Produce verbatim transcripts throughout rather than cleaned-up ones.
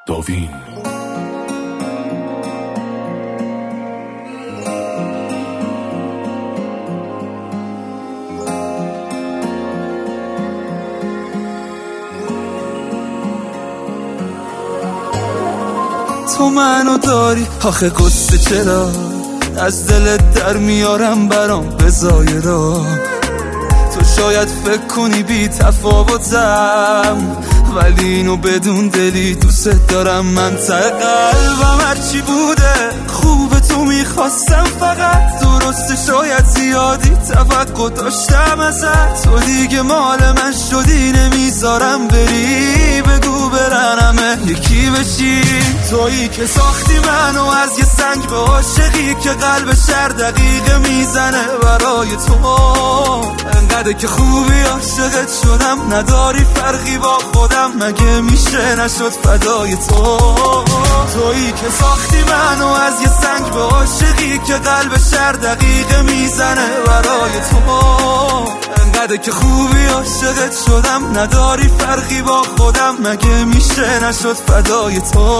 داوین. تو منو داری آخه قصه چرا از دلت در میارم برام بزای را. تو شاید فکر کنی بی تفاوتم ولی اینو بدون دلی دوست دارم. من ته قلبم هرچی بوده خوب تو میخواستم فقط. درسته شاید زیادی توقع داشتم ازت. تو دیگه مال من شدی نمیذارم بری. بگو برنمه یکی بشی. تویی که ساختی منو از یه سنگ به عاشقی که قلب شر دقیقه میزنه برای تو. انقدر که خوبی عاشقت شدم نداری فرقی با خودم. مگه میشه نشد فدای تو. تویی که ساختی منو از یه سنگ به عاشقی که قلب شر دقیقه میزنه برای تو. انقدر که خوبی عاشقت شدم نداری فرقی با خودم. مگه میشه نشد فدای تو.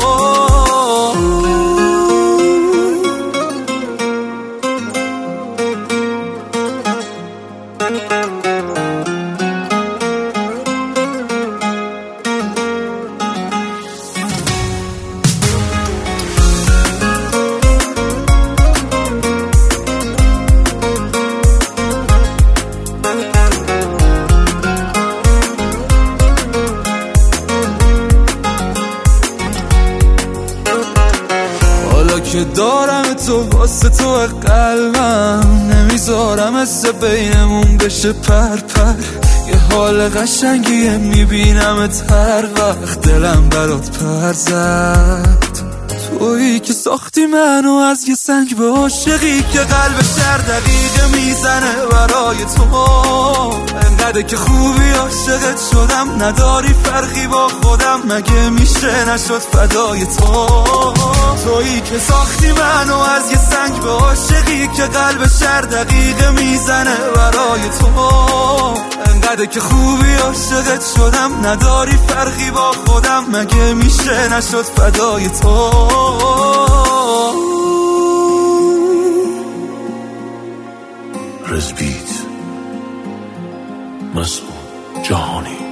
که دارم تو واسه تو قلبم نمیذارم از بینمون بشه پر پر. یه حال قشنگیه میبینمت هر وقت دلم برات پر زد. تویی که ساختی منو از یه سنگ به عاشقی که قلب شر دقیقه میزنه برای تو. انقدر که خوبی عاشقت شدم نداری فرقی با خودم. مگه میشه نشد فدای تو. تویی که ساختی منو از یه سنگ به عاشقی که قلب شر دقیقه میزنه برای تو. انقدر که خوبی عاشقت شدم نداری فرقی با خودم. مگه میشه نشد فدای تو. رزبیت مسعود جهانی.